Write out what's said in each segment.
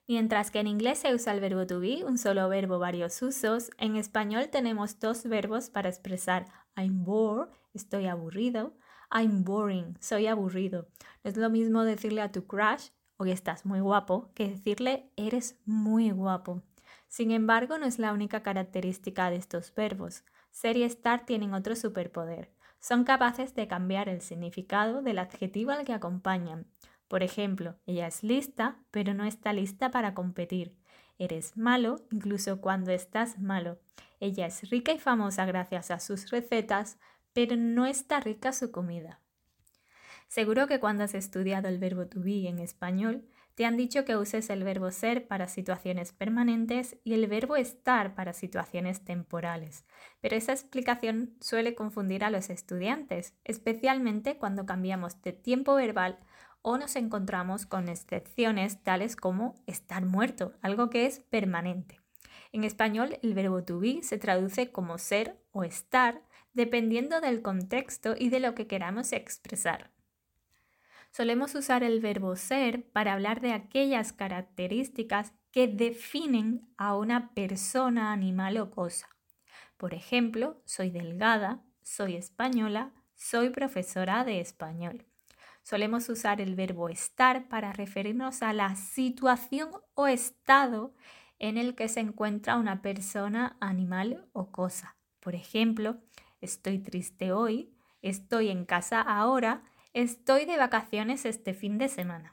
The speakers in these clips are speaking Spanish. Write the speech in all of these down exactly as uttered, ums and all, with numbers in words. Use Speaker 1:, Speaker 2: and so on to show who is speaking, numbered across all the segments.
Speaker 1: Mientras que en inglés se usa el verbo to be, un solo verbo, varios usos, en español tenemos dos verbos para expresar I'm bored, estoy aburrido, I'm boring, soy aburrido. No es lo mismo decirle a tu crush, hoy estás muy guapo, que decirle eres muy guapo. Sin embargo, no es la única característica de estos verbos. Ser y estar tienen otro superpoder. Son capaces de cambiar el significado del adjetivo al que acompañan. Por ejemplo, ella es lista, pero no está lista para competir. Eres malo incluso cuando estás malo. Ella es rica y famosa gracias a sus recetas, pero no está rica su comida. Seguro que cuando has estudiado el verbo to be en español, te han dicho que uses el verbo ser para situaciones permanentes y el verbo estar para situaciones temporales. Pero esa explicación suele confundir a los estudiantes, especialmente cuando cambiamos de tiempo verbal o nos encontramos con excepciones tales como estar muerto, algo que es permanente. En español, el verbo to be se traduce como ser o estar, dependiendo del contexto y de lo que queramos expresar. Solemos usar el verbo ser para hablar de aquellas características que definen a una persona, animal o cosa. Por ejemplo, soy delgada, soy española, soy profesora de español. Solemos usar el verbo estar para referirnos a la situación o estado en el que se encuentra una persona, animal o cosa. Por ejemplo, estoy triste hoy, estoy en casa ahora, estoy de vacaciones este fin de semana.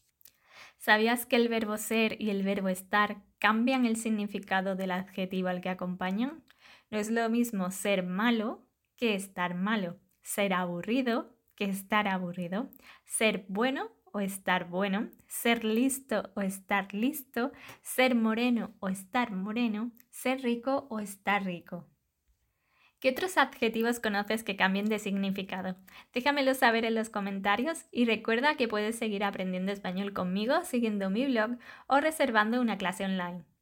Speaker 1: ¿Sabías que el verbo ser y el verbo estar cambian el significado del adjetivo al que acompañan? No es lo mismo ser malo que estar malo, ser aburrido que estar aburrido, ser bueno o estar bueno, ser listo o estar listo, ser moreno o estar moreno, ser rico o estar rico. ¿Qué otros adjetivos conoces que cambien de significado? Déjamelo saber en los comentarios y recuerda que puedes seguir aprendiendo español conmigo siguiendo mi blog o reservando una clase online.